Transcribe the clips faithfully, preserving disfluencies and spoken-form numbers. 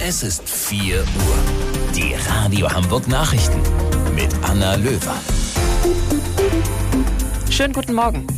Es ist vier Uhr. Die Radio Hamburg Nachrichten mit Anna Löwer. Schönen guten Morgen.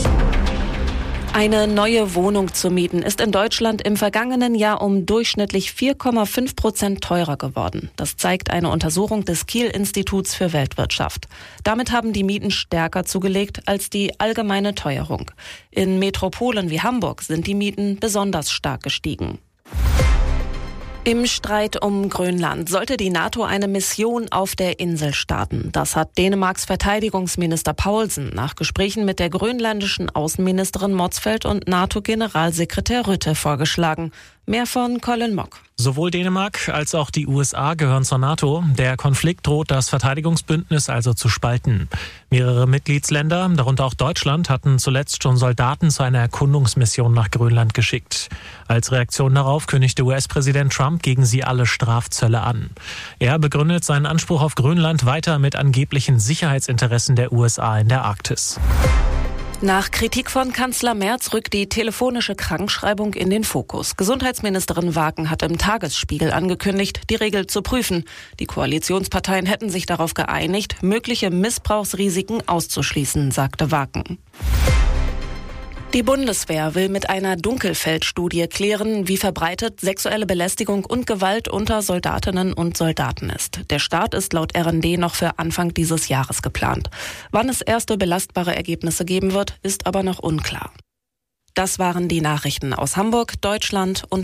Eine neue Wohnung zu mieten ist in Deutschland im vergangenen Jahr um durchschnittlich vier Komma fünf Prozent teurer geworden. Das zeigt eine Untersuchung des Kiel-Instituts für Weltwirtschaft. Damit haben die Mieten stärker zugelegt als die allgemeine Teuerung. In Metropolen wie Hamburg sind die Mieten besonders stark gestiegen. Im Streit um Grönland sollte die NATO eine Mission auf der Insel starten. Das hat Dänemarks Verteidigungsminister Paulsen nach Gesprächen mit der grönländischen Außenministerin Motzfeldt und NATO-Generalsekretär Rutte vorgeschlagen. Mehr von Colin Mock. Sowohl Dänemark als auch die U S A gehören zur NATO. Der Konflikt droht, das Verteidigungsbündnis also zu spalten. Mehrere Mitgliedsländer, darunter auch Deutschland, hatten zuletzt schon Soldaten zu einer Erkundungsmission nach Grönland geschickt. Als Reaktion darauf kündigte U S-Präsident Trump gegen sie alle Strafzölle an. Er begründet seinen Anspruch auf Grönland weiter mit angeblichen Sicherheitsinteressen der U S A in der Arktis. Nach Kritik von Kanzler Merz rückt die telefonische Krankschreibung in den Fokus. Gesundheitsministerin Waken hat im Tagesspiegel angekündigt, die Regel zu prüfen. Die Koalitionsparteien hätten sich darauf geeinigt, mögliche Missbrauchsrisiken auszuschließen, sagte Waken. Die Bundeswehr will mit einer Dunkelfeldstudie klären, wie verbreitet sexuelle Belästigung und Gewalt unter Soldatinnen und Soldaten ist. Der Start ist laut R N D noch für Anfang dieses Jahres geplant. Wann es erste belastbare Ergebnisse geben wird, ist aber noch unklar. Das waren die Nachrichten aus Hamburg, Deutschland und